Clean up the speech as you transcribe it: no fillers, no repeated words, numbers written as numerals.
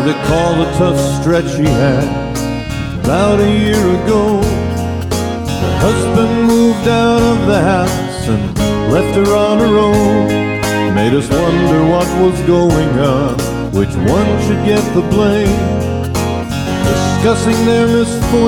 recall the tough stretch she had about a year ago. Her husband moved out of the house and left her on her own. Made us wonder what was going on, which one should get the blame. Discussing their misfortune